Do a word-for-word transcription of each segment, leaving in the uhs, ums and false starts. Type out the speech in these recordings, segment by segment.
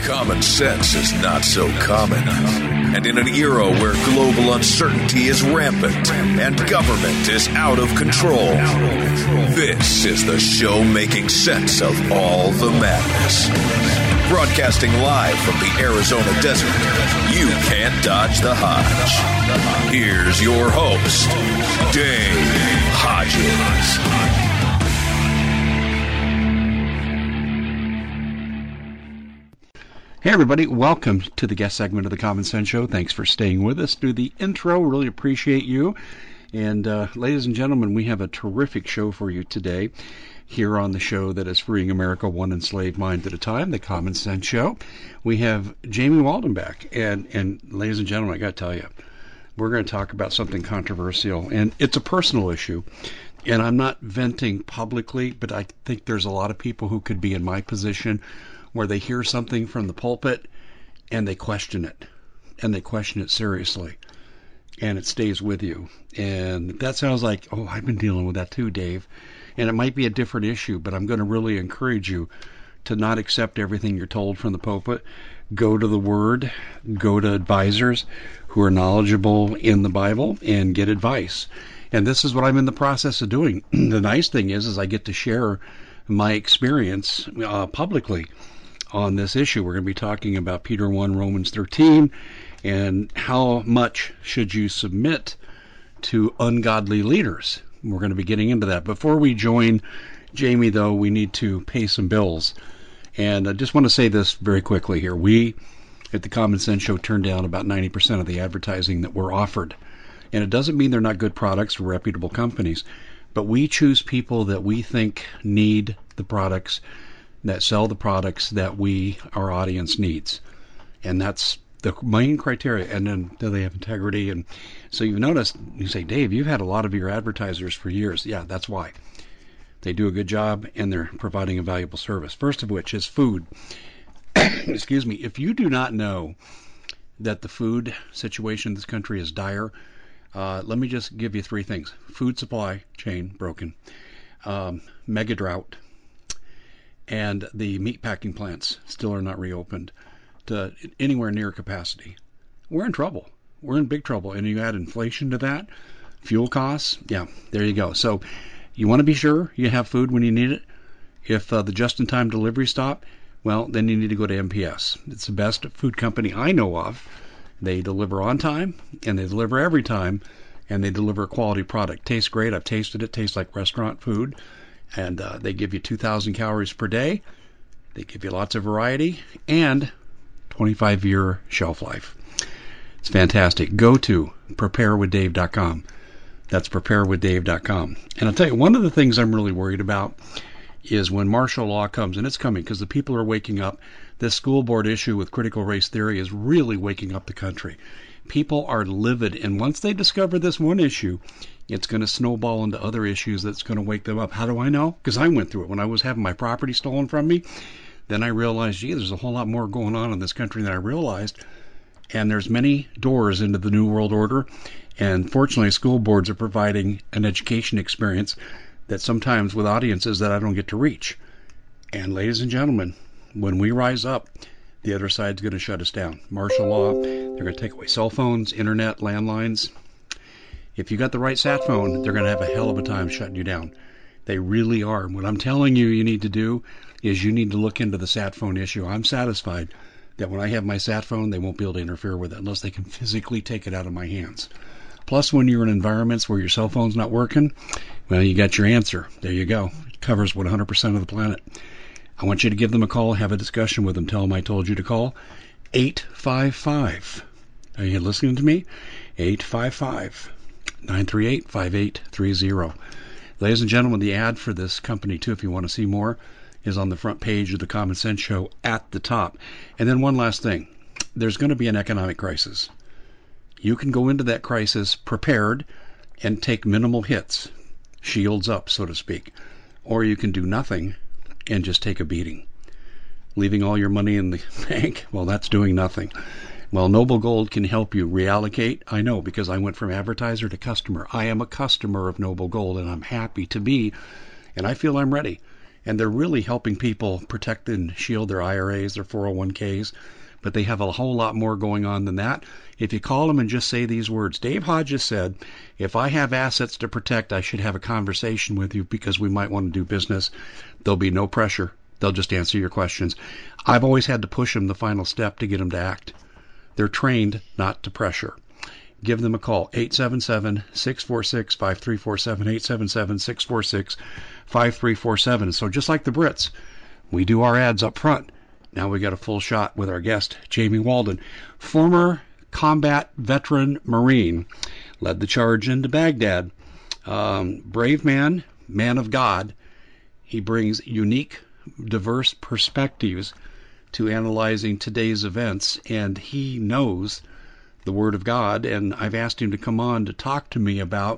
Common sense is not so common. And in an era where global uncertainty is rampant and government is out of control, this is the show making sense of all the madness. Broadcasting live from the Arizona desert, you can't dodge the Hodge. Here's your host, Dave Hodges. Hey everybody, welcome to the guest segment of the Common Sense Show. Thanks for staying with us through the intro. Really appreciate you. And uh, ladies and gentlemen, we have a terrific show for you today here on the show that is freeing America one enslaved mind at a time, the Common Sense Show. We have Jamie Walden back. And, and ladies and gentlemen, I got to tell you, we're going to talk about something controversial. And it's a personal issue. And I'm not venting publicly, but I think there's a lot of people who could be in my position where they hear something from the pulpit and they question it, and they question it seriously, and it stays with you. And that sounds like, oh, I've been dealing with that too, Dave. And it might be a different issue, but I'm going to really encourage you to not accept everything you're told from the pulpit. Go to the Word, go to advisors who are knowledgeable in the Bible, and get advice. And this is what I'm in the process of doing. The nice thing is, is I get to share my experience uh, publicly on this issue. We're going to be talking about Peter one, Romans thirteen, and how much should you submit to ungodly leaders. We're going to be getting into that. Before we join Jamie, though, we need to pay some bills. And I just want to say this very quickly here. We, at the Common Sense Show, turn down about ninety percent of the advertising that we're offered. And it doesn't mean they're not good products or reputable companies, but we choose people that we think need the products, that sell the products that we, our audience, needs. And that's the main criteria. And then do they have integrity? And so you've noticed, you say, Dave, you've had a lot of your advertisers for years. Yeah, that's why. They do a good job and they're providing a valuable service. First of which is food. Excuse me. If you do not know that the food situation in this country is dire, uh, let me just give you three things. Food supply chain broken. Um, mega drought. And the meat packing plants still are not reopened to anywhere near capacity. We're in trouble. We're in big trouble. And you add inflation to that, fuel costs, yeah, there you go. So you want to be sure you have food when you need it. If uh, the just-in-time delivery stop, well, then you need to go to M P S. It's the best food company I know of. They deliver on time, and they deliver every time, and they deliver a quality product. Tastes great. I've tasted it. Tastes like restaurant food. And uh, they give you two thousand calories per day. They give you lots of variety and twenty-five year shelf life. It's fantastic. Go to prepare with dave dot com. That's prepare with dave dot com. And I'll tell you, one of the things I'm really worried about is when martial law comes, and it's coming because the people are waking up. This school board issue with critical race theory is really waking up the country. People are livid, and once they discover this one issue, it's going to snowball into other issues that's going to wake them up. How do I know? Because I went through it. When I was having my property stolen from me, then I realized, gee, there's a whole lot more going on in this country than I realized. And there's many doors into the New World Order. And fortunately, school boards are providing an education experience that sometimes with audiences that I don't get to reach. And ladies and gentlemen, when we rise up, the other side's going to shut us down. Martial law, they're going to take away cell phones, internet, landlines. If you got the right sat phone, they're going to have a hell of a time shutting you down. They really are. What I'm telling you you need to do is you need to look into the sat phone issue. I'm satisfied that when I have my sat phone, they won't be able to interfere with it unless they can physically take it out of my hands. Plus, when you're in environments where your cell phone's not working, well, you got your answer. There you go. It covers one hundred percent of the planet. I want you to give them a call, have a discussion with them. Tell them I told you to call eight five five. Are you listening to me? eight five five, nine three eight, five eight three zero. Ladies and gentlemen, the ad for this company, too, if you want to see more, is on the front page of the Common Sense Show at the top. And then one last thing. There's going to be an economic crisis. You can go into that crisis prepared and take minimal hits, shields up, so to speak. Or you can do nothing and just take a beating. Leaving all your money in the bank, well, that's doing nothing. Well, Noble Gold can help you reallocate. I know, because I went from advertiser to customer. I am a customer of Noble Gold, and I'm happy to be, and I feel I'm ready. and they're really helping people protect and shield their I R As, their four oh one Ks, but they have a whole lot more going on than that. If you call them and just say these words, Dave Hodges said, if I have assets to protect, I should have a conversation with you because we might want to do business. There'll be no pressure. They'll just answer your questions. I've always had to push them the final step to get them to act. They're trained not to pressure. Give them a call, eight seven seven, six four six, five three four seven, eight seven seven, six four six, five three four seven. So just like the Brits, we do our ads up front. Now we got a full shot with our guest, Jamie Walden, former combat veteran Marine, led the charge into Baghdad. Um, brave man, man of God. He brings unique, diverse perspectives to analyzing today's events, and he knows the Word of God, and I've asked him to come on to talk to me about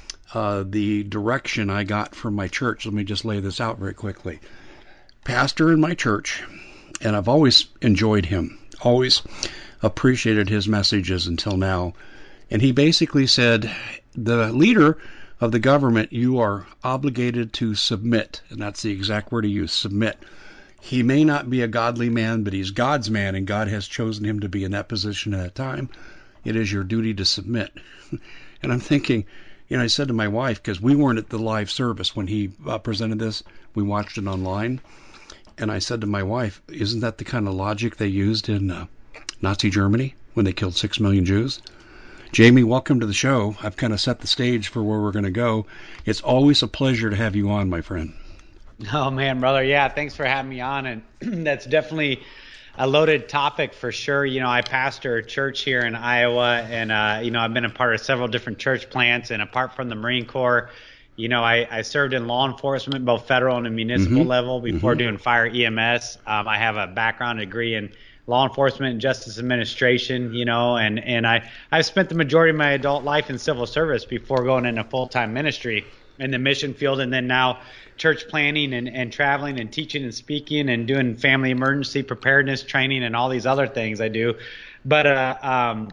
uh, the direction I got from my church. Let me just lay this out very quickly. Pastor in my church, and I've always enjoyed him, always appreciated his messages until now, and he basically said, the leader of the government, you are obligated to submit, and that's the exact word he used, submit. He may not be a godly man, but he's God's man, and God has chosen him to be in that position at a time. It is your duty to submit. And I'm thinking, you know, I said to my wife, because we weren't at the live service when he uh, presented this, we watched it online, and I said to my wife, isn't that the kind of logic they used in uh, Nazi Germany when they killed six million Jews? Jamie, welcome to the show. I've kind of set the stage for where we're going to go. It's always a pleasure to have you on, my friend. Oh, man, brother. Yeah, thanks for having me on. And that's definitely a loaded topic for sure. You know, I pastor a church here in Iowa, and, uh, you know, I've been a part of several different church plants. And apart from the Marine Corps, you know, I, I served in law enforcement, both federal and municipal mm-hmm. level before mm-hmm. doing fire E M S. Um, I have a background degree in law enforcement and justice administration, you know, and, and I, I've spent the majority of my adult life in civil service before going into full-time ministry in the mission field, and then now church planning and, and traveling and teaching and speaking and doing family emergency preparedness training and all these other things I do. But uh, um,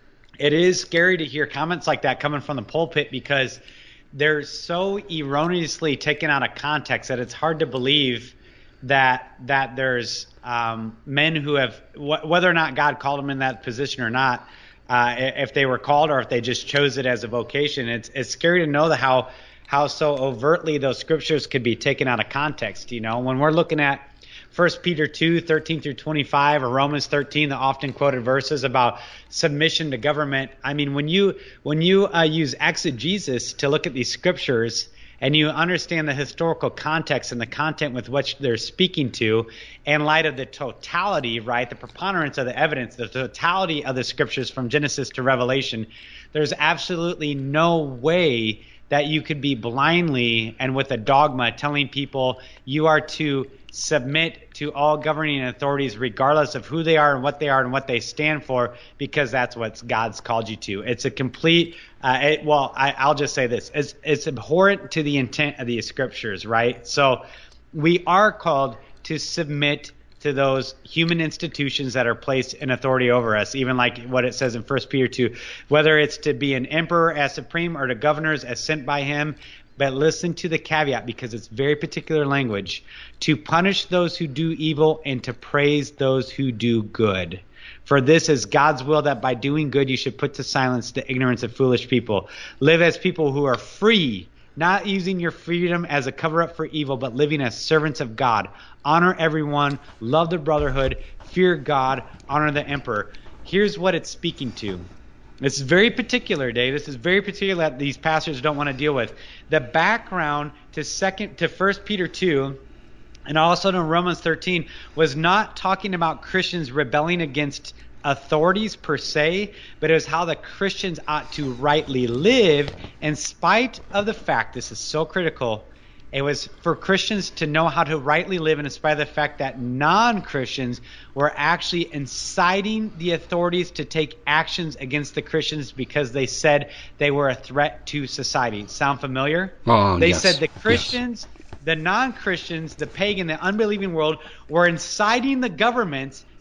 it is scary to hear comments like that coming from the pulpit because they're so erroneously taken out of context that it's hard to believe that that there's um, men who have, wh- whether or not God called them in that position or not, uh, if they were called or if they just chose it as a vocation, it's it's scary to know that how how so overtly those scriptures could be taken out of context. You know, when we're looking at First Peter two, thirteen through twenty-five, or Romans thirteen, the often quoted verses about submission to government. I mean, when you when you uh, use exegesis to look at these scriptures and you understand the historical context and the content with which they're speaking to, in light of the totality, right, the preponderance of the evidence, the totality of the scriptures from Genesis to Revelation, there's absolutely no way that you could be blindly and with a dogma telling people you are to submit to all governing authorities regardless of who they are and what they are and what they stand for, because that's what God's called you to. It's a complete, uh, it, well, I, I'll just say this. It's, it's abhorrent to the intent of the scriptures, right? So we are called to submit to those human institutions that are placed in authority over us, even like what it says in First Peter two, whether it's to be an emperor as supreme or to governors as sent by him. But listen to the caveat, because it's very particular language: to punish those who do evil and to praise those who do good. For this is God's will, that by doing good you should put to silence the ignorance of foolish people. Live as people who are free, not using your freedom as a cover-up for evil, but living as servants of God. Honor everyone, love the brotherhood, fear God, honor the emperor. Here's what it's speaking to. This is very particular, Dave. This is very particular that these pastors don't want to deal with. The background to second to First Peter two, and also to Romans thirteen, was not talking about Christians rebelling against authorities per se, but it was how the Christians ought to rightly live in spite of the fact, this is so critical, it was for Christians to know how to rightly live in spite of the fact that non-Christians were actually inciting the authorities to take actions against the Christians because they said they were a threat to society. Sound familiar? Oh, they yes. said the Christians, yes. the non-Christians, the pagan, the unbelieving world were inciting the government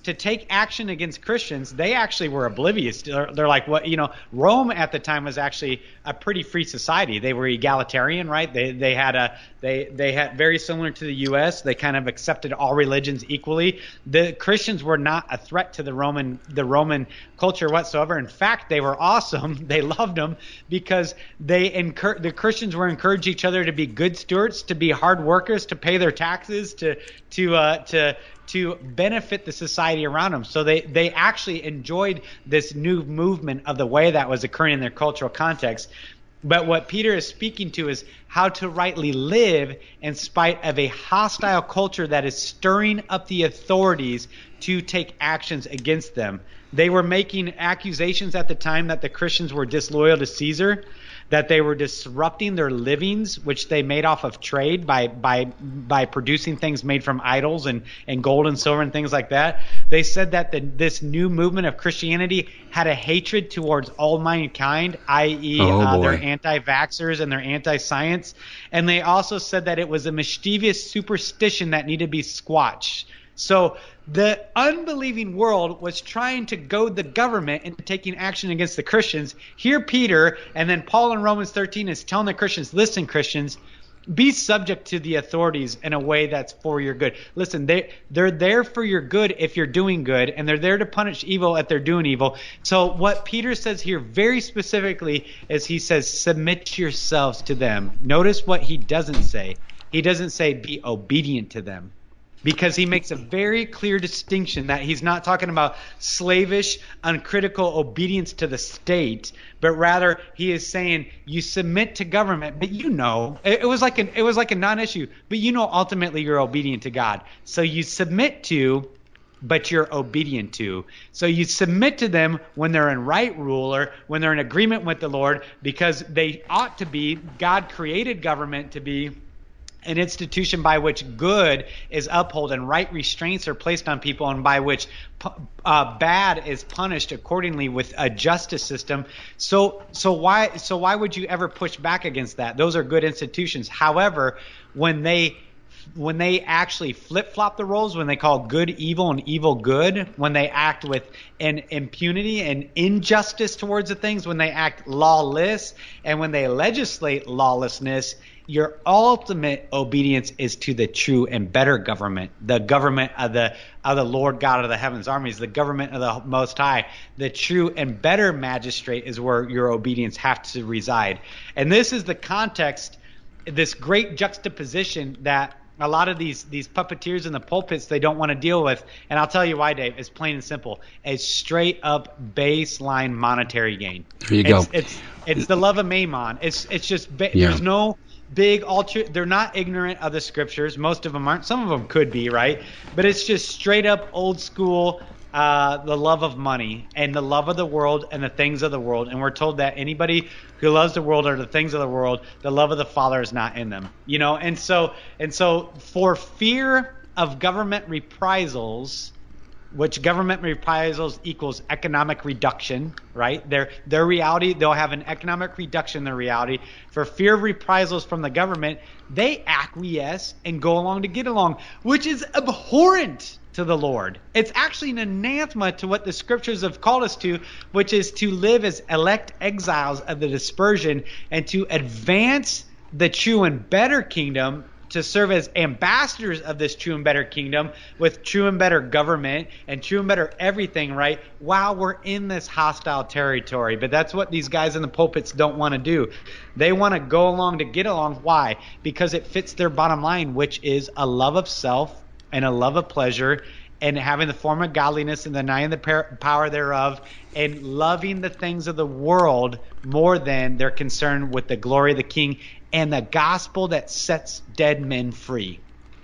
to take action against Christians, they actually were oblivious. They're, they're like, what, you know, Rome at the time was actually a pretty free society. They were egalitarian, right? They they had a they they had very similar to the U S. They kind of accepted all religions equally. The Christians were not a threat to the Roman the Roman culture whatsoever. In fact, they were awesome. They loved them because they encour- the Christians were encouraged each other to be good stewards, to be hard workers, to pay their taxes, to to uh, to to benefit the society around them. So they, they actually enjoyed this new movement of the way that was occurring in their cultural context. But what Peter is speaking to is how to rightly live in spite of a hostile culture that is stirring up the authorities to take actions against them. They were making accusations at the time that the Christians were disloyal to Caesar, that they were disrupting their livings, which they made off of trade by by by producing things made from idols and, and gold and silver and things like that. They said that the, this new movement of Christianity had a hatred towards all mankind, that is, oh, uh, they're anti-vaxxers and they're anti-science. And they also said that it was a mischievous superstition that needed to be squashed. So the unbelieving world was trying to goad the government into taking action against the Christians. Here Peter and then Paul in Romans thirteen is telling the Christians, listen, Christians, be subject to the authorities in a way that's for your good. Listen, they, they're there for your good if you're doing good, and they're there to punish evil if they're doing evil. So what Peter says here very specifically is he says, submit yourselves to them. Notice what he doesn't say. He doesn't say be obedient to them. Because he makes a very clear distinction that he's not talking about slavish, uncritical obedience to the state, but rather he is saying you submit to government, but you know it, it was like an it was like a non-issue, but you know ultimately you're obedient to God. So you submit to, but you're obedient to. So you submit to them when they're in right rule or when they're in agreement with the Lord, because they ought to be. God created government to be an institution by which good is upheld and right restraints are placed on people, and by which uh, bad is punished accordingly with a justice system. So, so why, so why would you ever push back against that? Those are good institutions. However, when they when they actually flip-flop the roles, when they call good evil and evil good, when they act with an impunity and injustice towards the things, when they act lawless, and when they legislate lawlessness, your ultimate obedience is to the true and better government, the government of the of the Lord God of the heavens armies, the government of the Most High. The true and better magistrate is where your obedience has to reside. And this is the context, this great juxtaposition that a lot of these these puppeteers in the pulpits, they don't want to deal with. And I'll tell you why, Dave. It's plain and simple. A straight up baseline monetary gain. There you it's, go. It's it's the love of mammon. It's it's just ba- Yeah. There's no big ultra. They're not ignorant of the scriptures. Most of them aren't. Some of them could be, right? But it's just straight up old school. Uh, the love of money and the love of the world and the things of the world. And we're told that anybody who loves the world or the things of the world, the love of the Father is not in them. You know, and so and so for fear of government reprisals, which government reprisals equals economic reduction, right? Their their reality, they'll have an economic reduction in their reality. For fear of reprisals from the government, they acquiesce and go along to get along, which is abhorrent to the Lord. It's actually an anathema to what the scriptures have called us to, which is to live as elect exiles of the dispersion and to advance the true and better kingdom, to serve as ambassadors of this true and better kingdom with true and better government and true and better everything, right? While we're in this hostile territory. But that's what these guys in the pulpits don't want to do. They want to go along to get along. Why? Because it fits their bottom line, which is a love of self and a love of pleasure, and having the form of godliness and denying the power thereof, and loving the things of the world more than their concern with the glory of the King and the gospel that sets dead men free.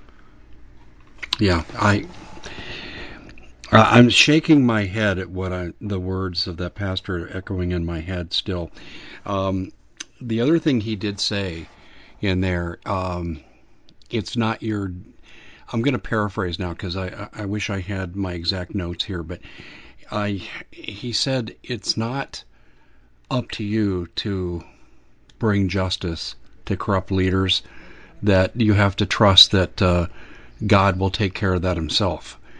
Yeah, I, I'm shaking my head at what I, the words of that pastor are echoing in my head still. Um, the other thing he did say in there, um, it's not your... I'm going to paraphrase now because I, I wish I had my exact notes here, but I, he said it's not up to you to bring justice to corrupt leaders, that you have to trust that uh, God will take care of that himself.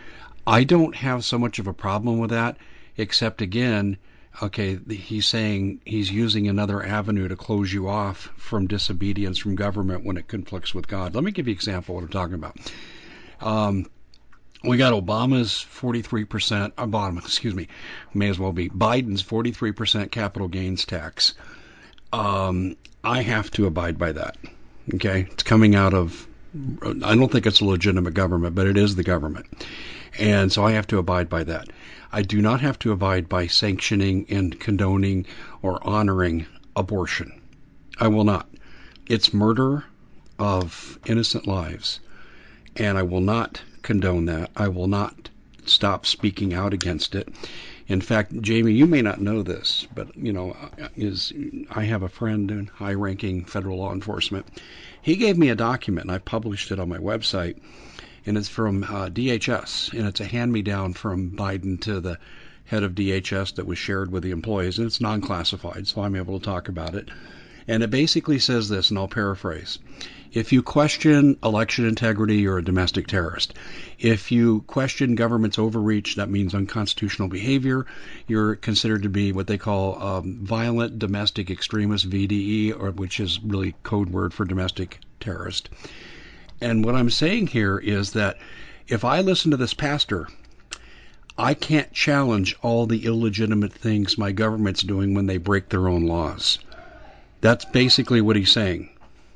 I don't have so much of a problem with that, except again, okay, he's saying he's using another avenue to close you off from disobedience from government when it conflicts with God. Let me give you an example of what I'm talking about. Um, we got Obama's forty-three percent, Obama, excuse me, may as well be, Biden's forty-three percent capital gains tax. Um, I have to abide by that. Okay, it's coming out of, I don't think it's a legitimate government, but it is the government. And so I have to abide by that. I do not have to abide by sanctioning and condoning or honoring abortion. I will not. It's murder of innocent lives. And I will not condone that. I will not stop speaking out against it. In fact, Jamie, you may not know this, but, you know, is I have a friend in high-ranking federal law enforcement. He gave me a document, and I published it on my website, and it's from uh, D H S, and it's a hand-me-down from Biden to the head of D H S that was shared with the employees, and it's non-classified, so I'm able to talk about it. And it basically says this, and I'll paraphrase. If you question election integrity, you're a domestic terrorist. If you question government's overreach, that means unconstitutional behavior. You're considered to be what they call um, violent domestic extremist, V D E, or which is really code word for domestic terrorist. And what I'm saying here is that if I listen to this pastor, I can't challenge all the illegitimate things my government's doing when they break their own laws. That's basically what he's saying.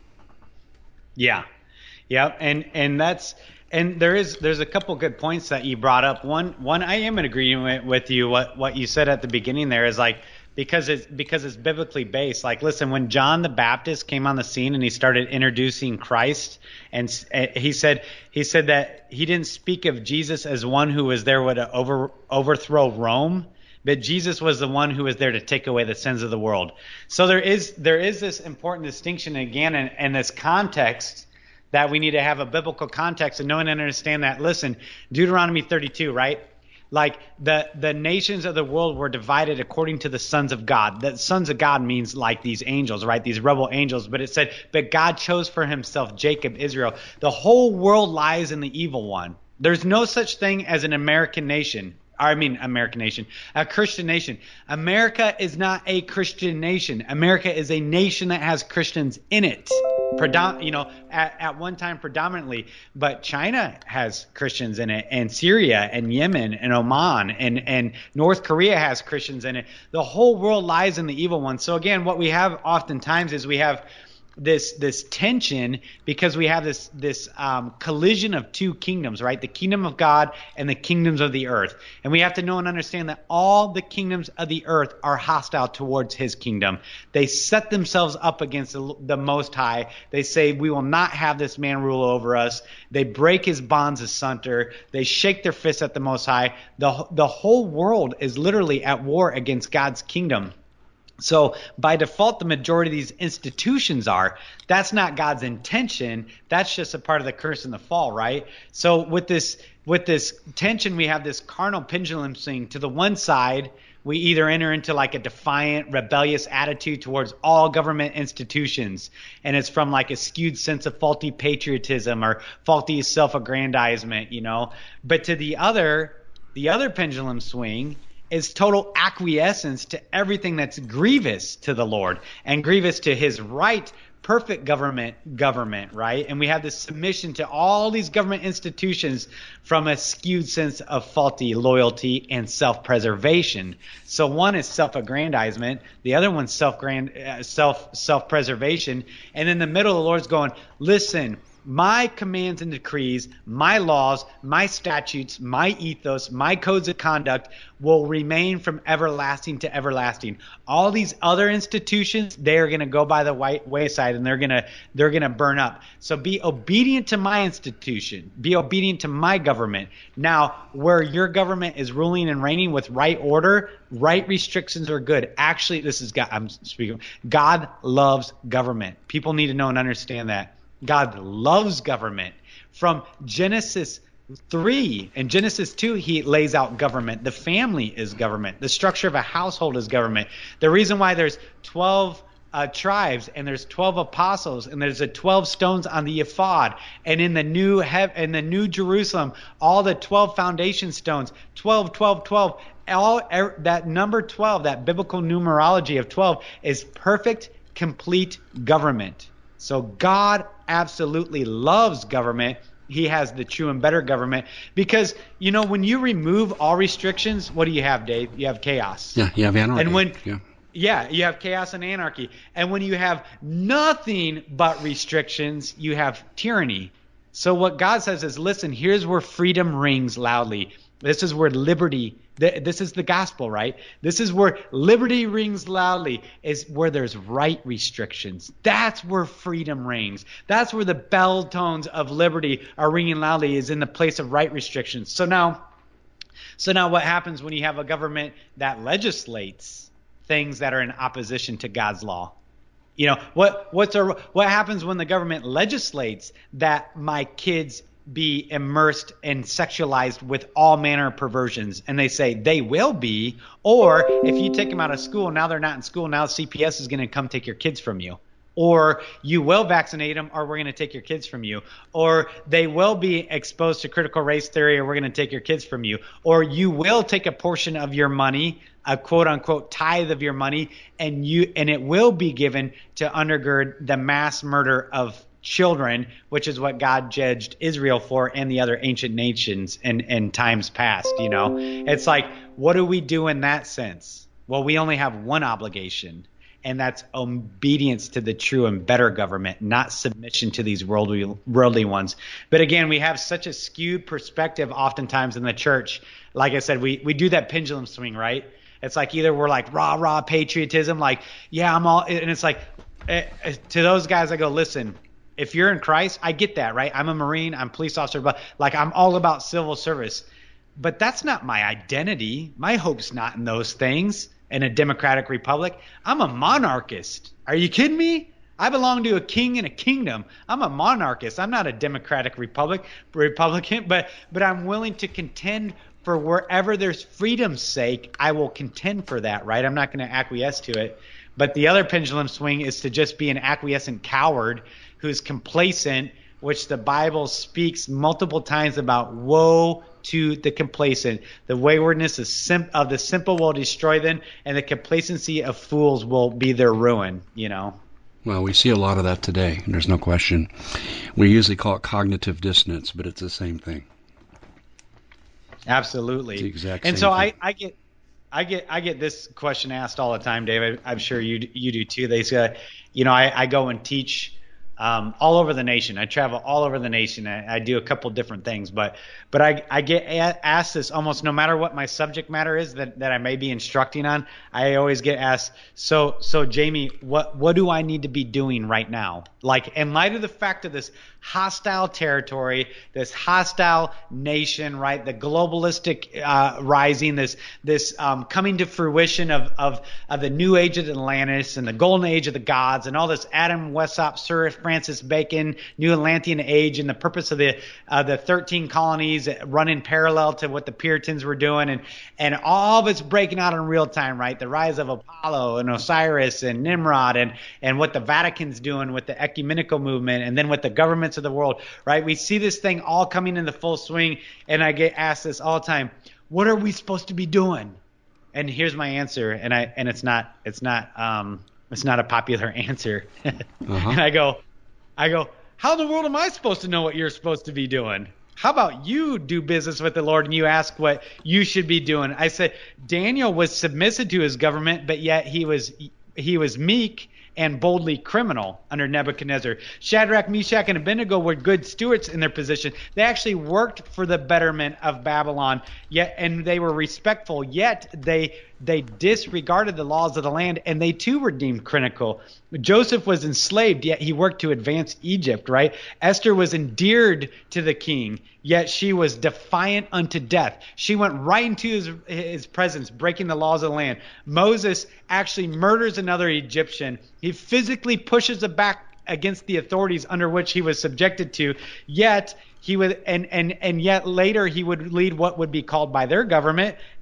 Yeah. Yeah. And, and that's, and there is, there's a couple good points that you brought up. One, one, I am in agreement with you. What, what you said at the beginning there is like, because it's, because it's biblically based. Like, listen, when John the Baptist came on the scene and he started introducing Christ, and he said, he said that he didn't speak of Jesus as one who was there to over, overthrow Rome, but Jesus was the one who was there to take away the sins of the world. So there is there is this important distinction again in, in this context that we need to have a biblical context and know and understand that. Listen, Deuteronomy thirty-two, right? Like the the nations of the world were divided according to the sons of God. The sons of God means like these angels, right? These rebel angels. But it said, but God chose for himself Jacob, Israel. The whole world lies in the evil one. There's no such thing as an American nation. I mean, American nation, a Christian nation. America is not a Christian nation. America is a nation that has Christians in it, Predom- you know, at, at one time predominantly. But China has Christians in it, and Syria and Yemen and Oman and, and North Korea has Christians in it. The whole world lies in the evil one. So again, what we have oftentimes is we have this this tension because we have this this um, collision of two kingdoms, right? The kingdom of God and the kingdoms of the earth. And we have to know and understand that all the kingdoms of the earth are hostile towards his kingdom. They set themselves up against the, the Most High. They say, we will not have this man rule over us. They break his bonds asunder. They shake their fists at the Most High. The, the whole world is literally at war against God's kingdom. So by default, the majority of these institutions are. That's not God's intention. That's just a part of the curse and the fall, right? So with this with this tension, we have this carnal pendulum swing. To the one side, we either enter into like a defiant, rebellious attitude towards all government institutions, and it's from like a skewed sense of faulty patriotism or faulty self-aggrandizement, you know. But to the other, the other pendulum swing is total acquiescence to everything that's grievous to the Lord and grievous to his right, perfect government, government, right? And we have this submission to all these government institutions from a skewed sense of faulty loyalty and self-preservation. So one is self-aggrandizement, the other one's self-grand, uh, self, self-preservation. And in the middle, the Lord's going, listen, my commands and decrees, my laws, my statutes, my ethos, my codes of conduct will remain from everlasting to everlasting. All these other institutions, they are going to go by the white wayside and they're going to they're going to burn up. So be obedient to my institution. Be obedient to my government. Now, where your government is ruling and reigning with right order, right restrictions are good. Actually, this is God. I'm speaking. God loves government. People need to know and understand that. God loves government. From Genesis three and Genesis two, he lays out government. The family is government. The structure of a household is government. The reason why there's twelve uh, tribes, and there's twelve apostles, and there's the twelve stones on the ephod, and in the new hev- in the new Jerusalem, all the twelve foundation stones, twelve, twelve, twelve. All er, that number twelve, that biblical numerology of twelve, is perfect, complete government. So God absolutely loves government. He has the true and better government because, you know, when you remove all restrictions, what do you have, Dave? You have chaos. Yeah, you have anarchy. And when, yeah. yeah, you have chaos and anarchy. And when you have nothing but restrictions, you have tyranny. So what God says is, listen, here's where freedom rings loudly. This is where liberty, this is the gospel, right? This is where liberty rings loudly, is where there's right restrictions. That's where freedom rings. That's where the bell tones of liberty are ringing loudly, is in the place of right restrictions. So now, so now what happens when you have a government that legislates things that are in opposition to God's law? You know, what what's a, what happens when the government legislates that my kids be immersed and sexualized with all manner of perversions, and they say they will be, or if you take them out of school, now they're not in school, now C P S is going to come take your kids from you, or you will vaccinate them, or we're going to take your kids from you, or they will be exposed to critical race theory, or we're going to take your kids from you, or you will take a portion of your money, a quote unquote tithe of your money, and you and it will be given to undergird the mass murder of children, which is what God judged Israel for and the other ancient nations in, in times past. You know, it's like, what do we do in that sense? Well, we only have one obligation, and that's obedience to the true and better government, not submission to these worldly, worldly ones. But again, we have such a skewed perspective oftentimes in the church. Like I said, we, we do that pendulum swing, right? It's like either we're like rah, rah patriotism, like, yeah, I'm all, and it's like, eh, to those guys, I go, listen, if you're in Christ, I get that, right? I'm a Marine, I'm a police officer, but like I'm all about civil service. But that's not my identity. My hope's not in those things in a democratic republic. I'm a monarchist. Are you kidding me? I belong to a king and a kingdom. I'm a monarchist. I'm not a democratic republic, Republican, but but I'm willing to contend for wherever there's freedom's sake. I will contend for that, right? I'm not going to acquiesce to it. But the other pendulum swing is to just be an acquiescent coward who's complacent, which the Bible speaks multiple times about. Woe to the complacent. The waywardness of, sim- of the simple will destroy them, and the complacency of fools will be their ruin, you know. Well, we see a lot of that today, and there's no question. We usually call it cognitive dissonance, but it's the same thing. Absolutely. It's the exact and same so thing. I, I get I get I get this question asked all the time, David. I'm sure you you do too. They say, you know, I, I go and teach um, all over the nation. I travel all over the nation. I, I do a couple different things, but but I, I get a- asked this almost no matter what my subject matter is that, that I may be instructing on. I always get asked, so so Jamie, what what do I need to be doing right now? Like, in light of the fact of this hostile territory, this hostile nation, right? The globalistic uh, rising, this this um, coming to fruition of, of of the new age of Atlantis and the golden age of the gods and all this Adam Weishaupt, Sir Francis Bacon, New Atlantean age, and the purpose of the uh, the thirteen colonies running parallel to what the Puritans were doing, and and all of it's breaking out in real time, right? The rise of Apollo and Osiris and Nimrod, and and what the Vatican's doing with the ecumenical movement, and then with the governments of the world, right? We see this thing all coming into full swing, and I get asked this all the time: what are we supposed to be doing? And here's my answer, and I and it's not it's not um it's not a popular answer. uh-huh. And I go, I go, how in the world am I supposed to know what you're supposed to be doing? How about you do business with the Lord and you ask what you should be doing? I said Daniel was submissive to his government, but yet he was he was meek and boldly criminal under Nebuchadnezzar. Shadrach, Meshach, and Abednego were good stewards in their position. They actually worked for the betterment of Babylon, yet and they were respectful, yet they they disregarded the laws of the land, and they too were deemed critical. Joseph was enslaved, yet he worked to advance Egypt, right? Esther was endeared to the king, yet she was defiant unto death. She went right into his, his presence, breaking the laws of the land. Moses actually murders another Egyptian. He physically pushes it back against the authorities under which he was subjected to, yet he would and and and yet later he would lead what would be called by their government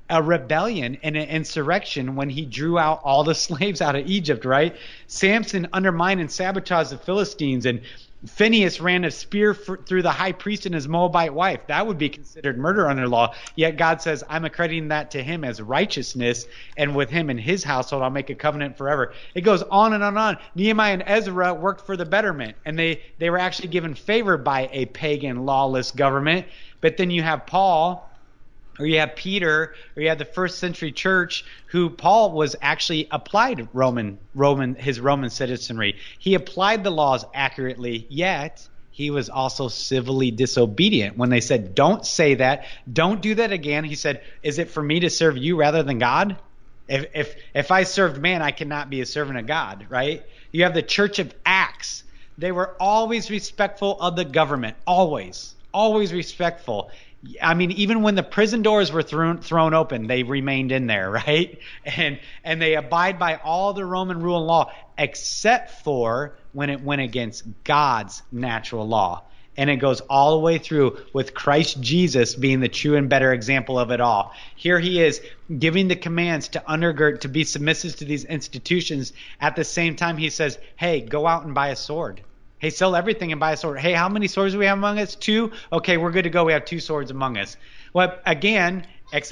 a rebellion and an insurrection when he drew out all the slaves out of Egypt, right? Samson undermined and sabotaged the Philistines, and Phineas ran a spear for, through the high priest and his Moabite wife. That would be considered murder under law. Yet God says, I'm accrediting that to him as righteousness, and with him and his household, I'll make a covenant forever. It goes on and on and on. Nehemiah and Ezra worked for the betterment, and they, they were actually given favor by a pagan, lawless government. But then you have Paul, or you have Peter, or you have the first century church, who Paul was actually applied Roman, Roman, his Roman citizenry. He applied the laws accurately, yet he was also civilly disobedient. When they said, don't say that, don't do that again, he said, is it for me to serve you rather than God? If, if, if I served man, I cannot be a servant of God, right? You have the church of Acts. They were always respectful of the government, always, always respectful. I mean, even when the prison doors were thrown thrown open, they remained in there, right? And and they abide by all the Roman rule and law, except for when it went against God's natural law. And it goes all the way through with Christ Jesus being the true and better example of it all. Here he is giving the commands to undergird, to be submissive to these institutions. At the same time, he says, hey, go out and buy a sword. Hey, sell everything and buy a sword. Hey, how many swords do we have among us? Two? Okay, we're good to go. We have two swords among us. Well, again,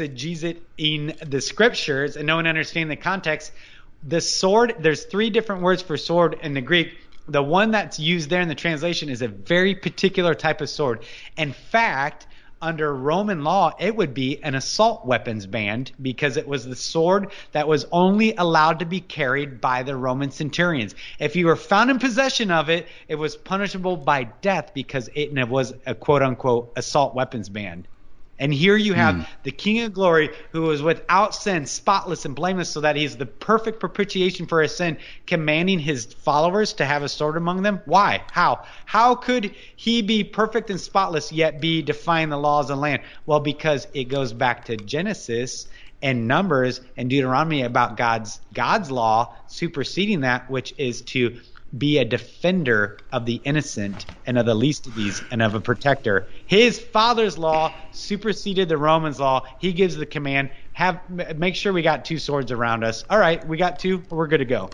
exegeting the scriptures and knowing and understanding the context, the sword, there's three different words for sword in the Greek. The one that's used there in the translation is a very particular type of sword. In fact, under Roman law, it would be an assault weapons ban, because it was the sword that was only allowed to be carried by the Roman centurions. If you were found in possession of it, it was punishable by death, because it was a quote-unquote assault weapons ban. And here you have mm. the King of Glory, who was without sin, spotless and blameless, so that he's the perfect propitiation for his sin, commanding his followers to have a sword among them. Why? How? How could he be perfect and spotless yet be defying the laws of the land? Well, because it goes back to Genesis and Numbers and Deuteronomy about God's God's law superseding that, which is to be a defender of the innocent and of the least of these and of a protector. His father's law superseded the Romans' law. He gives the command, have make sure we got two swords around us. All right, we got two, we're good to go.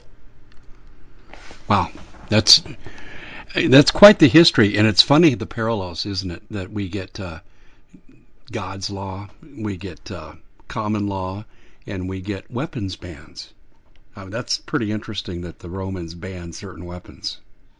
Wow, that's that's quite the history, and it's funny the parallels, isn't it? That we get uh, God's law, we get uh, common law, and we get weapons bans. Uh, that's pretty interesting that the Romans banned certain weapons.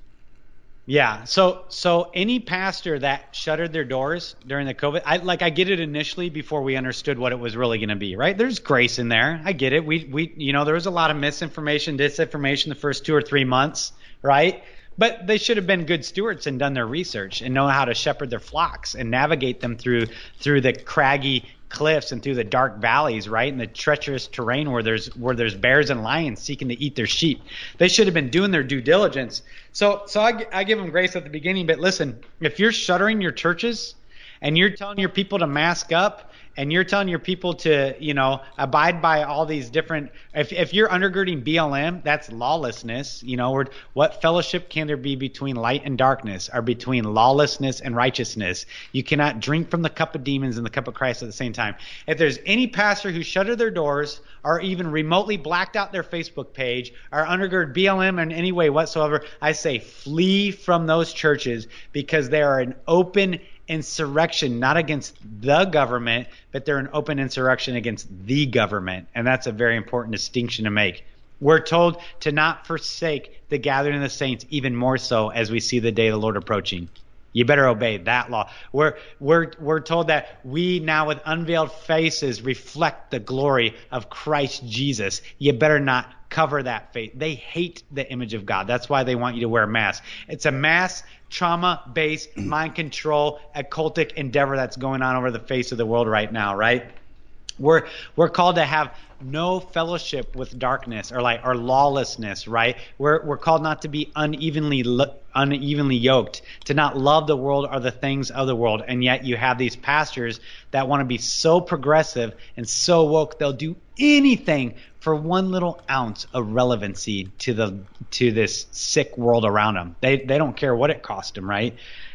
Yeah. So so any pastor that shuttered their doors during the COVID, I like I get it initially before we understood what it was really going to be, right? There's grace in there. I get it. We we you know there was a lot of misinformation, disinformation the first two or three months, right? But they should have been good stewards and done their research and know how to shepherd their flocks and navigate them through through the craggy cliffs and through the dark valleys, right, and the treacherous terrain where there's where there's bears and lions seeking to eat their sheep. They should have been doing their due diligence. So, so I, I give them grace at the beginning. But listen, if you're shuttering your churches and you're telling your people to mask up, and you're telling your people to, you know, abide by all these different, if if you're undergirding B L M, that's lawlessness. You know, or what fellowship can there be between light and darkness, or between lawlessness and righteousness? You cannot drink from the cup of demons and the cup of Christ at the same time. If there's any pastor who shuttered their doors, or even remotely blacked out their Facebook page, or undergird B L M in any way whatsoever, I say flee from those churches, because they are an open insurrection, not against the government, but they're an open insurrection against the government. And that's a very important distinction to make. We're told to not forsake the gathering of the saints, even more so as we see the day of the Lord approaching. You better obey that law. We're, we're, we're told that we now with unveiled faces reflect the glory of Christ Jesus. You better not cover that face. They hate the image of God. That's why they want you to wear a mask. It's a mass trauma-based mind control occultic endeavor that's going on over the face of the world right now, right? We're we're called to have no fellowship with darkness or like or lawlessness, right? We're we're called not to be unevenly unevenly yoked, to not love the world or the things of the world. And yet you have these pastors that want to be so progressive and so woke they'll do anything for one little ounce of relevancy to the to this sick world around them. They they don't care what it cost them, right?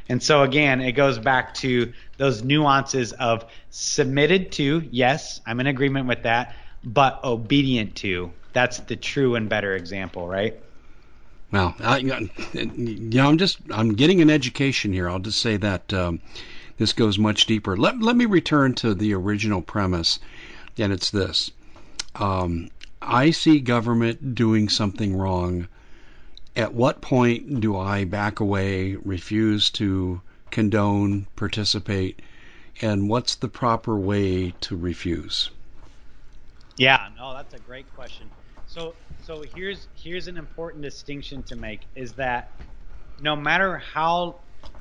And so again, it goes back to those nuances of submitted to, yes, I'm in agreement with that, but obedient to. That's the true and better example, right? Well, I, you know, I'm just I'm getting an education here. I'll just say that um, this goes much deeper. Let let me return to the original premise, and it's this: um, I see government doing something wrong. At what point do I back away, refuse to condone, participate, and what's the proper way to refuse? Yeah, no, that's a great question. So, so here's here's an important distinction to make: is that no matter how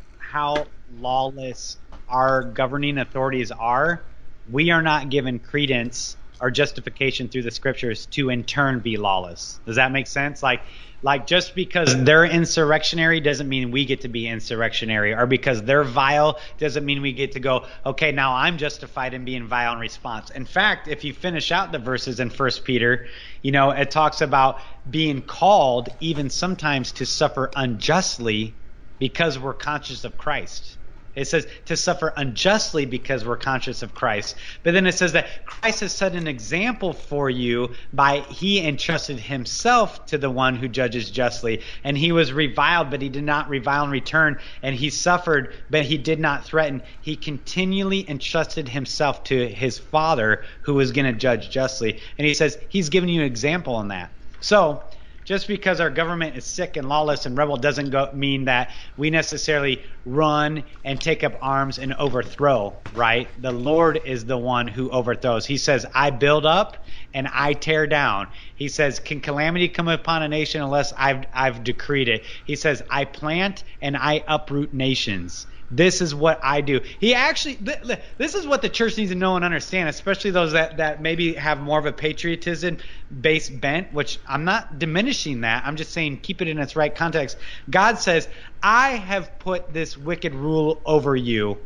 how lawless our governing authorities are, we are not given credence or justification through the scriptures to in turn be lawless. Does that make sense? Like, like just because they're insurrectionary doesn't mean we get to be insurrectionary, or because they're vile doesn't mean we get to go, okay, now I'm justified in being vile in response. In fact, if you finish out the verses in First Peter, you know, it talks about being called even sometimes to suffer unjustly because we're conscious of Christ. It says to suffer unjustly because we're conscious of Christ. But then it says that Christ has set an example for you by he entrusted himself to the one who judges justly. And he was reviled, but he did not revile in return. And he suffered, but he did not threaten. He continually entrusted himself to his Father who was going to judge justly. And he says he's given you an example in that. So just because our government is sick and lawless and rebel doesn't go, mean that we necessarily run and take up arms and overthrow, right? The Lord is the one who overthrows. He says, I build up and I tear down. He says, can calamity come upon a nation unless I've, I've decreed it? He says, I plant and I uproot nations. This is what I do. He actually, this is what the church needs to know and understand, especially those that, that maybe have more of a patriotism-based bent, which I'm not diminishing that. I'm just saying keep it in its right context. God says, I have put this wicked rule over you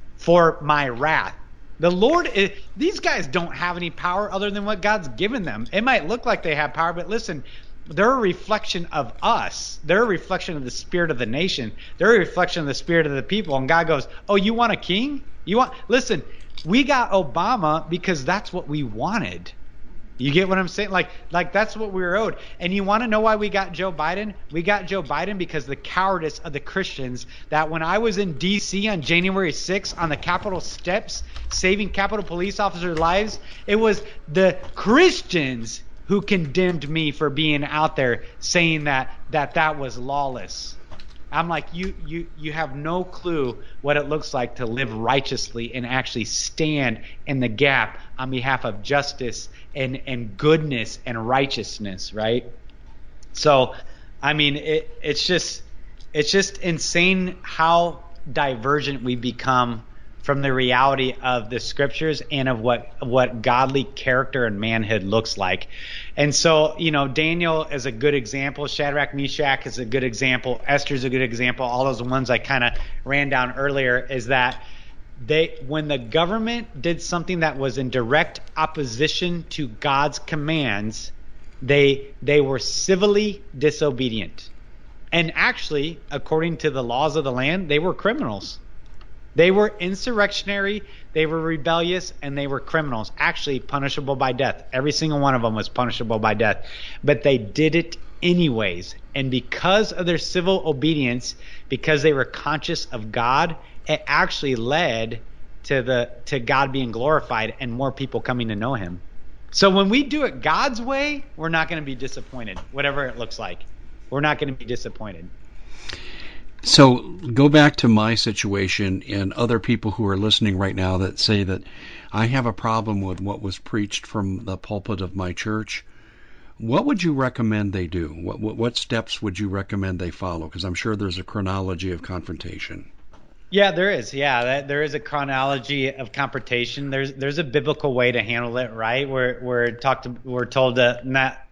for my wrath. The Lord, is, these guys don't have any power other than what God's given them. It might look like they have power, but listen, they're a reflection of us. They're a reflection of the spirit of the nation. They're a reflection of the spirit of the people. And God goes, oh, you want a king? You want? Listen, we got Obama because that's what we wanted. You get what I'm saying? Like, like that's what we were owed. And you want to know why we got Joe Biden? We got Joe Biden because the cowardice of the Christians, that when I was in D C on January sixth on the Capitol steps, saving Capitol police officers' lives, it was the Christians who condemned me for being out there saying that that that was lawless. I'm like, you you you have no clue what it looks like to live righteously and actually stand in the gap on behalf of justice and, and goodness and righteousness, right? So, I mean, it, it's just it's just insane how divergent we become from the reality of the scriptures and of what what godly character and manhood looks like. And so, you know, Daniel is a good example. Shadrach, Meshach is a good example. Esther's a good example. All those ones I kind of ran down earlier is that they, when the government did something that was in direct opposition to God's commands, they they were civilly disobedient. And actually, according to the laws of the land, they were criminals. They were insurrectionary, they were rebellious, and they were criminals, actually punishable by death. Every single one of them was punishable by death. But they did it anyways. And because of their civil obedience, because they were conscious of God, it actually led to the to God being glorified and more people coming to know him. So when we do it God's way, we're not going to be disappointed, whatever it looks like. We're not going to be disappointed. So go back to my situation and other people who are listening right now that say that I have a problem with what was preached from the pulpit of my church. What would you recommend they do? What what, what steps would you recommend they follow? Because I'm sure there's a chronology of confrontation. Yeah, there is. Yeah, that, there is a chronology of confrontation. There's there's a biblical way to handle it, right? We're we're talked we're told to not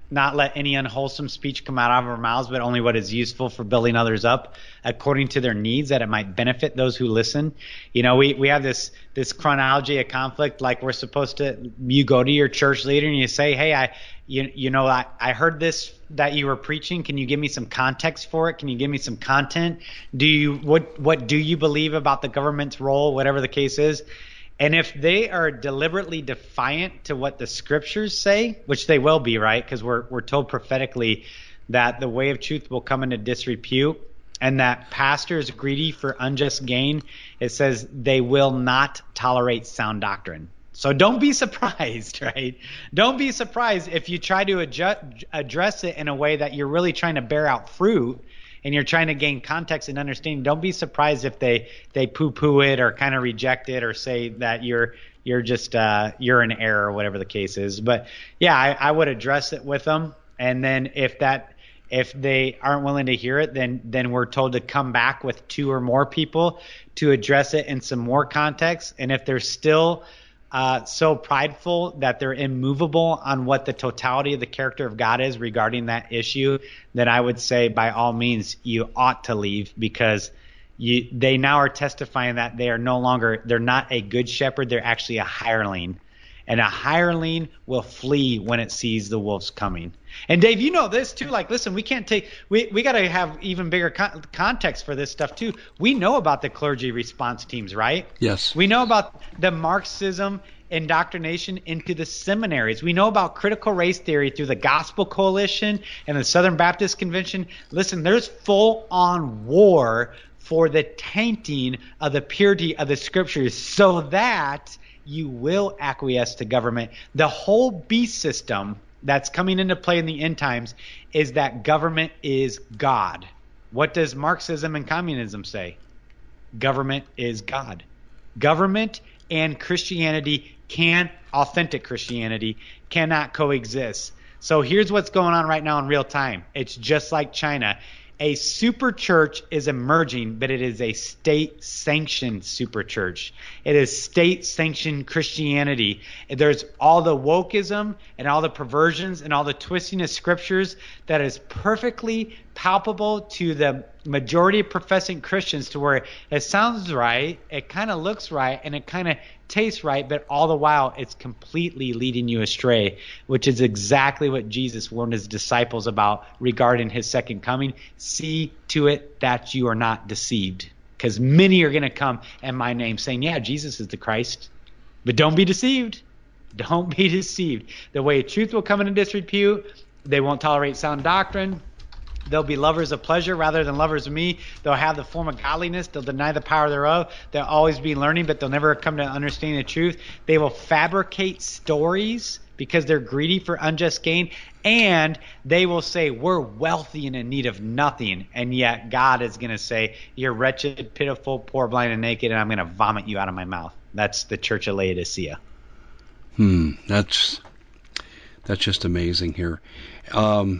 not let any unwholesome speech come out of our mouths, but only what is useful for building others up according to their needs, that it might benefit those who listen. You know, we, we have this this chronology of conflict, like we're supposed to, you go to your church leader and you say, hey, I you you know, I, I heard this that you were preaching. Can you give me some context for it? Can you give me some content? Do you what what do you believe about the government's role, whatever the case is? And if they are deliberately defiant to what the scriptures say, which they will be, right? Because we're we're told prophetically that the way of truth will come into disrepute, and that pastors greedy for unjust gain, it says they will not tolerate sound doctrine. So don't be surprised, right? Don't be surprised if you try to adjust, address it in a way that you're really trying to bear out fruit, and you're trying to gain context and understanding. Don't be surprised if they, they poo-poo it or kind of reject it or say that you're you're just uh, you're in error or whatever the case is. But yeah, I, I would address it with them, and then if that if they aren't willing to hear it, then then we're told to come back with two or more people to address it in some more context. And if they're still Uh, so prideful that they're immovable on what the totality of the character of God is regarding that issue, then I would say by all means you ought to leave, because you, they now are testifying that they are no longer, they're not a good shepherd, they're actually a hireling. And a hireling will flee when it sees the wolves coming. And Dave, you know this too. Like, listen, we can't take, we, we got to have even bigger con- context for this stuff too. We know about the clergy response teams, right? Yes. We know about the Marxism indoctrination into the seminaries. We know about critical race theory through the Gospel Coalition and the Southern Baptist Convention. Listen, there's full on war for the tainting of the purity of the scriptures so that you will acquiesce to government. The whole beast system that's coming into play in the end times is that government is God. What does Marxism and communism say? Government is God. Government and Christianity can, authentic Christianity, cannot coexist. So here's what's going on right now in real time. It's just like China. A super church is emerging, but it is a state-sanctioned super church. It is state-sanctioned Christianity. There's all the wokeism and all the perversions and all the twisting of scriptures that is perfectly palpable to the majority of professing Christians, to where it sounds right, it kind of looks right, and it kind of tastes right, but all the while it's completely leading you astray, which is exactly what Jesus warned his disciples about regarding his second coming. See to it that you are not deceived, because many are going to come in my name saying, yeah, Jesus is the Christ, but don't be deceived. Don't be deceived. The way of truth will come into disrepute. They won't tolerate sound doctrine. They'll be lovers of pleasure rather than lovers of me. They'll have the form of godliness. They'll deny the power thereof. They'll always be learning, but they'll never come to understanding the truth. They will fabricate stories because they're greedy for unjust gain. And they will say, we're wealthy and in need of nothing. And yet God is going to say, you're wretched, pitiful, poor, blind, and naked, and I'm going to vomit you out of my mouth. That's the church of Laodicea. Hmm. That's, that's just amazing here. Um,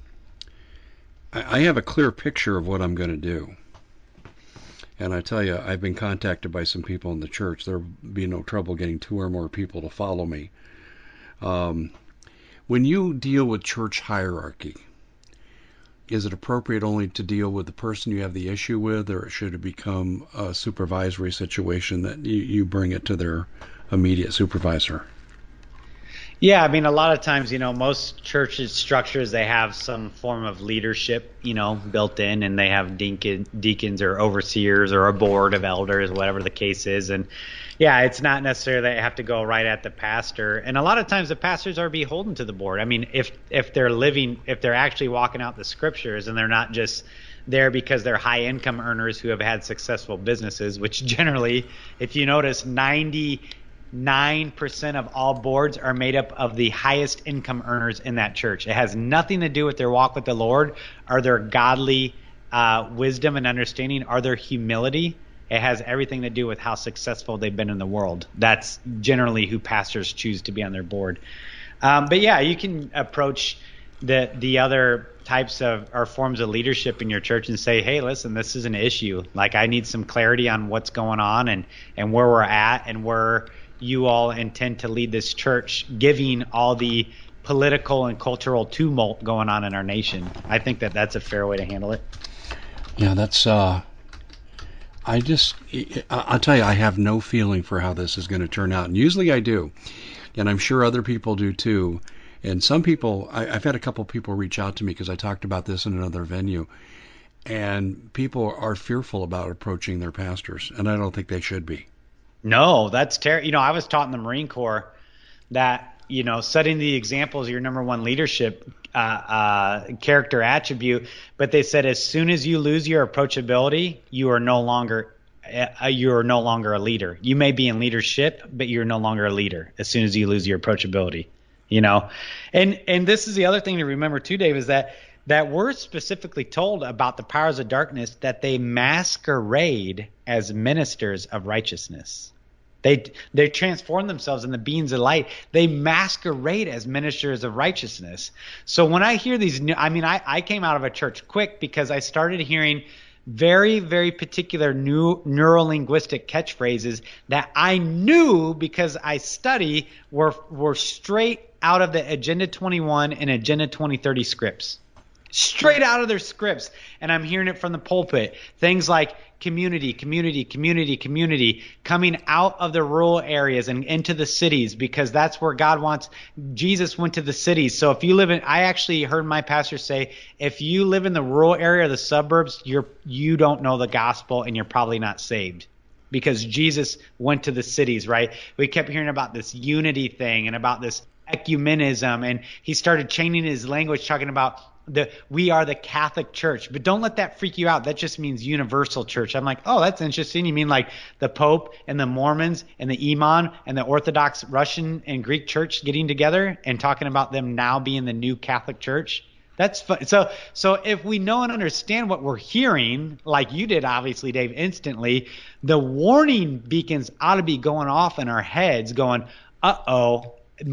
I have a clear picture of what I'm going to do. And I tell you, I've been contacted by some people in the church. There'll be no trouble getting two or more people to follow me. Um, when you deal with church hierarchy, is it appropriate only to deal with the person you have the issue with, or should it become a supervisory situation that you, you bring it to their immediate supervisor? Yeah, I mean, a lot of times, you know, most churches structures, they have some form of leadership, you know, built in, and they have deacon, deacons or overseers or a board of elders, whatever the case is. And yeah, it's not necessarily that you have to go right at the pastor. And a lot of times the pastors are beholden to the board. I mean, if if they're living, if they're actually walking out the scriptures, and they're not just there because they're high income earners who have had successful businesses, which generally, if you notice, ninety Nine percent of all boards are made up of the highest income earners in that church. It has nothing to do with their walk with the Lord or their godly uh, wisdom and understanding or their humility. It has everything to do with how successful they've been in the world. That's generally who pastors choose to be on their board. Um, but yeah, you can approach the the other types of or forms of leadership in your church and say, hey, listen, this is an issue. Like, I need some clarity on what's going on and and where we're at and where you all intend to lead this church, giving all the political and cultural tumult going on in our nation. I think that that's a fair way to handle it. Yeah, that's, uh, I just, I'll tell you, I have no feeling for how this is going to turn out. And usually I do. And I'm sure other people do too. And some people, I, I've had a couple people reach out to me because I talked about this in another venue. And people are fearful about approaching their pastors. And I don't think they should be. No, that's terrible. You know, I was taught in the Marine Corps that, you know, setting the example is your number one leadership uh, uh, character attribute. But they said as soon as you lose your approachability, you are no longer uh, you are no longer a leader. You may be in leadership, but you're no longer a leader as soon as you lose your approachability. You know, and and this is the other thing to remember too, Dave, is that that we're specifically told about the powers of darkness that they masquerade as ministers of righteousness. They they transform themselves in the beings of light. They masquerade as ministers of righteousness. So when I hear these new, I mean, I, I came out of a church quick because I started hearing very, very particular new neuro-linguistic catchphrases that I knew because I study were were straight out of the Agenda twenty-one and Agenda twenty thirty scripts. Straight out of their scripts. And I'm hearing it from the pulpit. Things like community, community, community, community, coming out of the rural areas and into the cities because that's where God wants. Jesus went to the cities. So if you live in, I actually heard my pastor say, if you live in the rural area or the suburbs, you're, you don't know the gospel and you're probably not saved. Because Jesus went to the cities, right? We kept hearing about this unity thing and about this ecumenism, and he started changing his language, talking about the we are the Catholic Church. But don't let that freak you out. That just means universal church. I'm like, oh, that's interesting. You mean like the Pope and the Mormons and the Imam and the Orthodox Russian and Greek Church getting together and talking about them now being the new Catholic Church? That's fun. So, so if we know and understand what we're hearing, like you did, obviously, Dave, instantly, the warning beacons ought to be going off in our heads going, uh-oh,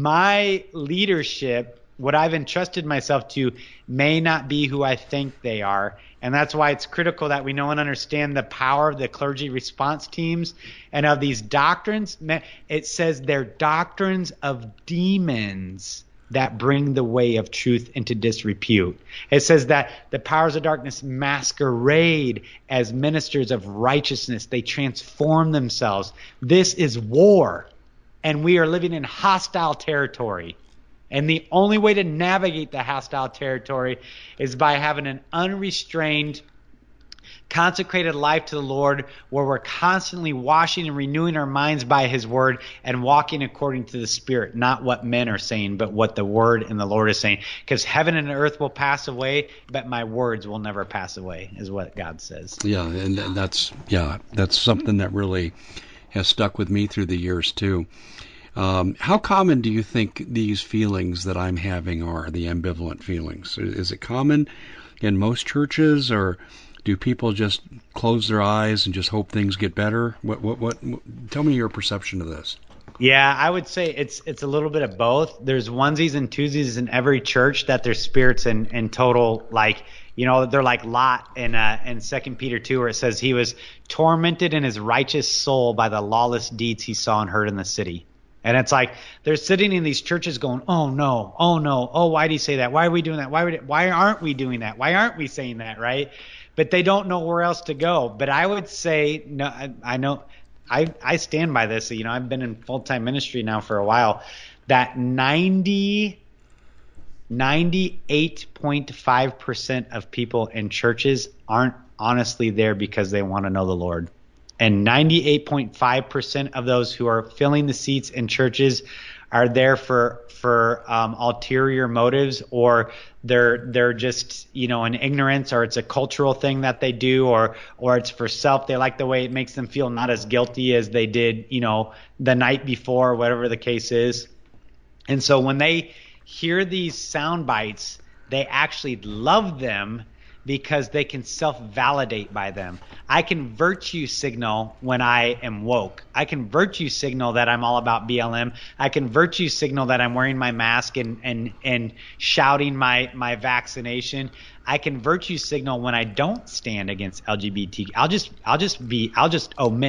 my leadership, what I've entrusted myself to, may not be who I think they are. And that's why it's critical that we know and understand the power of the clergy response teams and of these doctrines. It says they're doctrines of demons that bring the way of truth into disrepute. It says that the powers of darkness masquerade as ministers of righteousness. They transform themselves. This is war, and we are living in hostile territory. And the only way to navigate the hostile territory is by having an unrestrained, consecrated life to the Lord, where we're constantly washing and renewing our minds by his word and walking according to the Spirit, not what men are saying, but what the word and the Lord is saying. Because heaven and earth will pass away, but my words will never pass away, is what God says. Yeah, and that's yeah, that's something that really has stuck with me through the years too. Um, how common do you think these feelings that I'm having are, the ambivalent feelings? Is it common in most churches, or do people just close their eyes and just hope things get better? What, what, what, what, tell me your perception of this. Yeah, I would say it's it's a little bit of both. There's onesies and twosies in every church that their spirits in, in total, like, you know, they're like Lot in uh, in Second Peter two, where it says he was tormented in his righteous soul by the lawless deeds he saw and heard in the city. And it's like they're sitting in these churches going, oh, no, oh, no, oh, why do you say that? Why are we doing that? Why would it, why aren't we doing that? Why aren't we saying that, right? But they don't know where else to go. But I would say, no, I, I know, I, I stand by this. You know, I've been in full-time ministry now for a while, that ninety, ninety-eight point five percent of people in churches aren't honestly there because they want to know the Lord. And ninety-eight point five percent of those who are filling the seats in churches are there for for um, ulterior motives, or they're they're just, you know, in ignorance, or it's a cultural thing that they do, or or it's for self. They like the way it makes them feel not as guilty as they did, you know, the night before, whatever the case is. And so when they hear these sound bites, they actually love them, because they can self-validate by them. I can virtue signal when I am woke. I can virtue signal that I'm all about B L M. I can virtue signal that I'm wearing my mask and and, and shouting my, my vaccination. I can virtue signal when I don't stand against L G B T. I'll just I'll just be I'll just omit.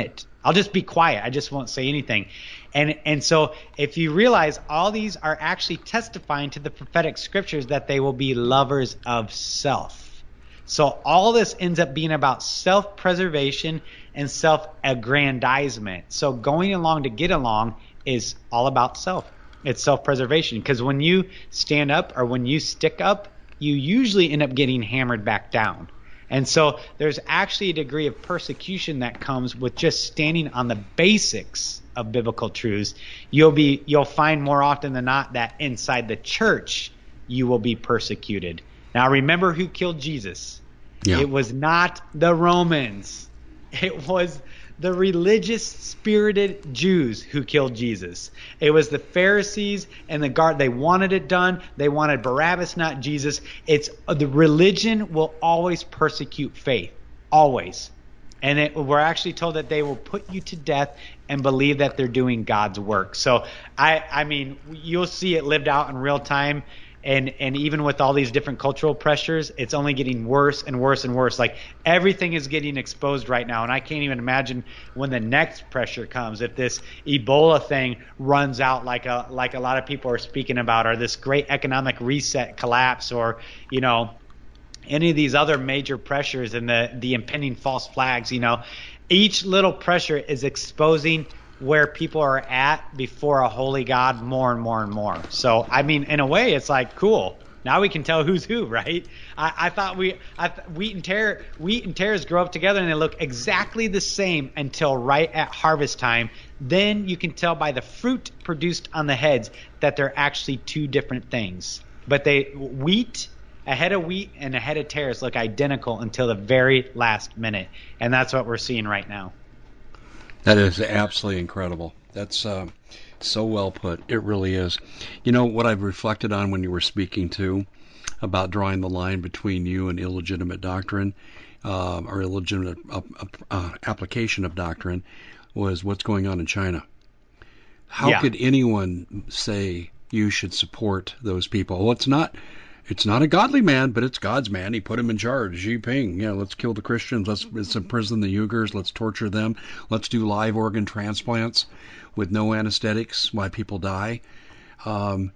I'll just be quiet. I just won't say anything. And and so if you realize all these are actually testifying to the prophetic scriptures that they will be lovers of self. So all this ends up being about self-preservation and self-aggrandizement. So going along to get along is all about self. It's self-preservation, because when you stand up or when you stick up, you usually end up getting hammered back down. And so there's actually a degree of persecution that comes with just standing on the basics of biblical truths. You'll be you'll find more often than not that inside the church you will be persecuted. Now remember who killed Jesus. Yeah. It was not the Romans. It was the religious spirited Jews who killed Jesus. It was the Pharisees and the guard. They wanted it done. They wanted Barabbas, not Jesus. It's the religion will always persecute faith, always. And it, we're actually told that they will put you to death and believe that they're doing God's work. So I, I mean, you'll see it lived out in real time. And and even with all these different cultural pressures, it's only getting worse and worse and worse. Like everything is getting exposed right now. And I can't even imagine when the next pressure comes, if this Ebola thing runs out like a like a lot of people are speaking about, or this great economic reset collapse, or, you know, any of these other major pressures and the, the impending false flags. You know, each little pressure is exposing where people are at before a holy God more and more and more. So, I mean, in a way, it's like, cool. Now we can tell who's who, right? I, I thought we, I, wheat and tare, wheat and tares grow up together and they look exactly the same until right at harvest time. Then you can tell by the fruit produced on the heads that they're actually two different things. But they, wheat, a head of wheat and a head of tares look identical until the very last minute. And that's what we're seeing right now. That is absolutely incredible. That's uh, so well put. It really is. You know, what I've reflected on when you were speaking to about drawing the line between you and illegitimate doctrine uh, or illegitimate uh, uh, application of doctrine was what's going on in China. How yeah. could anyone say you should support those people? Well, it's not... It's not a godly man, but it's God's man. He put him in charge. Xi Jinping, yeah, let's kill the Christians. Let's, let's imprison the Uyghurs. Let's torture them. Let's do live organ transplants with no anesthetics while people die. Um,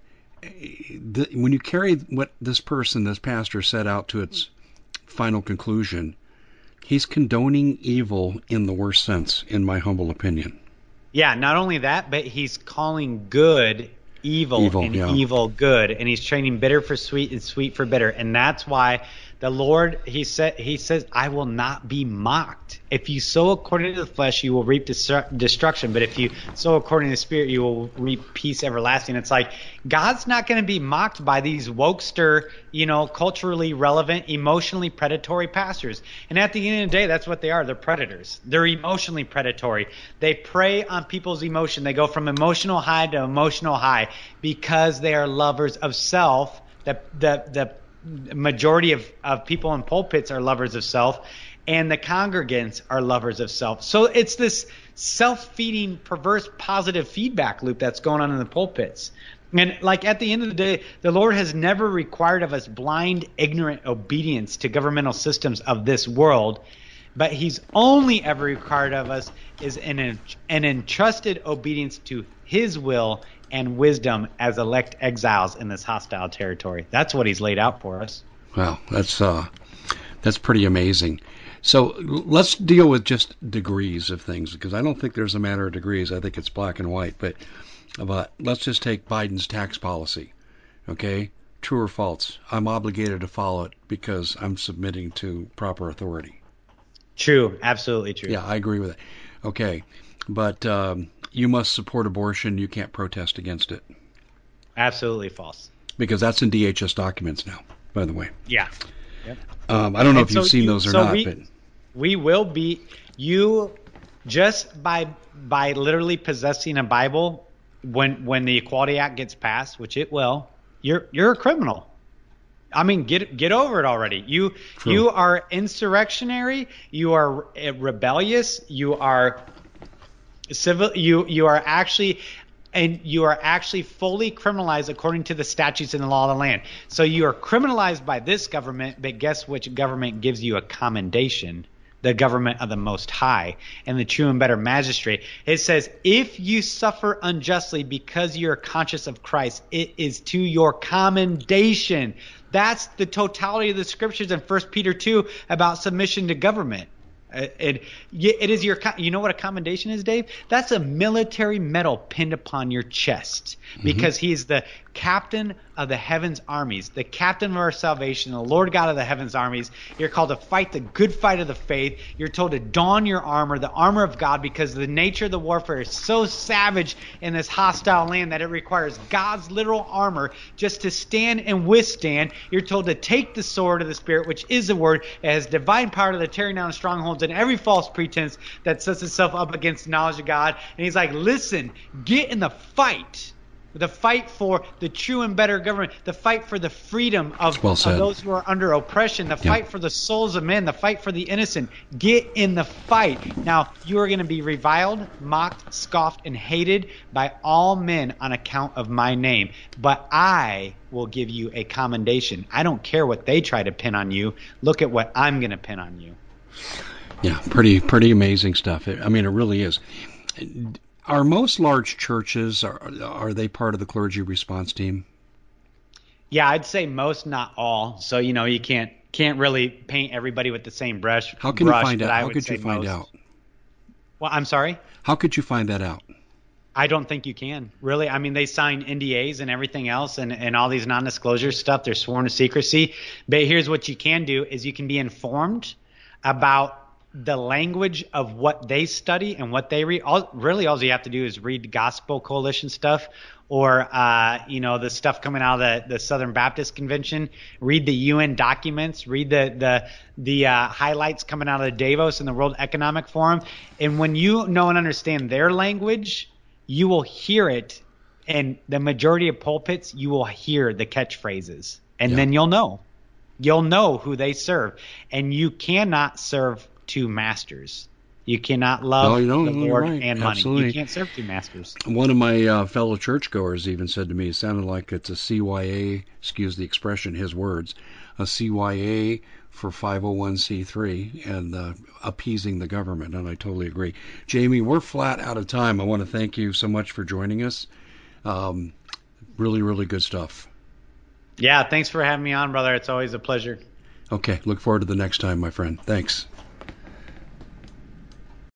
the, when you carry what this person, this pastor, set out to its final conclusion, he's condoning evil in the worst sense, in my humble opinion. Yeah, not only that, but he's calling good Evil, evil and yeah. evil good, and he's trading bitter for sweet and sweet for bitter. And that's why the Lord, he said, he says, I will not be mocked. If you sow according to the flesh, you will reap destruction. But if you sow according to the Spirit, you will reap peace everlasting. It's like God's not going to be mocked by these wokester, you know, culturally relevant, emotionally predatory pastors. And at the end of the day, that's what they are. They're predators. They're emotionally predatory. They prey on people's emotion. They go from emotional high to emotional high because they are lovers of self. The the the majority of, of people in pulpits are lovers of self, and the congregants are lovers of self. So it's this self-feeding, perverse, positive feedback loop that's going on in the pulpits. And like at the end of the day, the Lord has never required of us blind, ignorant obedience to governmental systems of this world, but he's only ever required of us is an, an entrusted obedience to his will and wisdom as elect exiles in this hostile territory. That's what he's laid out for us. Wow, that's uh, that's pretty amazing. So let's deal with just degrees of things, because I don't think there's a matter of degrees. I think it's black and white. But but let's just take Biden's tax policy. Okay, true or false? I'm obligated to follow it because I'm submitting to proper authority. True, absolutely true. Yeah, I agree with it. Okay, but um, you must support abortion. You can't protest against it. Absolutely false. Because that's in D H S documents now, by the way. Yeah. Yep. Um, I don't know and if you've so seen you, those or so not. We, but we will be you just by by literally possessing a Bible when when the Equality Act gets passed, which it will. You're you're a criminal. I mean, get get over it already. You True. You are insurrectionary. You are rebellious. You are civil. You you are actually. And you are actually fully criminalized according to the statutes and the law of the land. So you are criminalized by this government, but guess which government gives you a commendation? the government of the Most High and the true and better magistrate. It says, if you suffer unjustly because you're conscious of Christ, it is to your commendation. That's the totality of the scriptures in First Peter two about submission to government. It, it is your, you know what a commendation is, Dave? That's a military medal pinned upon your chest because mm-hmm. he's the captain of the heavens armies, the captain of our salvation, the Lord God of the heavens armies. You're called to fight the good fight of the faith. You're told to don your armor, the armor of God, because the nature of the warfare is so savage in this hostile land that it requires God's literal armor just to stand and withstand. You're told to take the sword of the Spirit, which is the word. It has divine power to the tearing down of strongholds and every false pretense that sets itself up against the knowledge of God. And he's like, listen, get in the fight. The fight for the true and better government, the fight for the freedom of, well of those who are under oppression, the fight yeah. for the souls of men, the fight for the innocent. Get in the fight. Now, you are going to be reviled, mocked, scoffed, and hated by all men on account of my name. But I will give you a commendation. I don't care what they try to pin on you. Look at what I'm going to pin on you. Yeah, pretty pretty amazing stuff. I mean, it really is. Are most large churches, are, are they part of the clergy response team? Yeah, I'd say most, not all. So, you know, you can't can't really paint everybody with the same brush. How can brush, you find out? I How could you find most. out? Well, I'm sorry? How could you find that out? I don't think you can, really. I mean, they sign N D As and everything else and, and all these non-disclosure stuff. They're sworn to secrecy. But here's what you can do is you can be informed about the language of what they study and what they read. All, really, all you have to do is read Gospel Coalition stuff or, uh, you know, the stuff coming out of the, the Southern Baptist Convention. Read the U N documents. Read the the, the uh, highlights coming out of Davos and the World Economic Forum. And when you know and understand their language, you will hear it. And the majority of pulpits, you will hear the catchphrases. And yeah. then you'll know. You'll know who they serve. And you cannot serve two masters. You cannot love no, you don't, the Lord right. and money. Absolutely. You can't serve two masters. One of my uh, fellow churchgoers even said to me, it sounded like it's a C Y A, excuse the expression, his words, a C Y A for five oh one c three and uh, appeasing the government, and I totally agree. Jamie, we're flat out of time. I want to thank you so much for joining us. Um, really, really good stuff. Yeah, thanks for having me on, brother. It's always a pleasure. Okay, look forward to the next time, my friend. Thanks.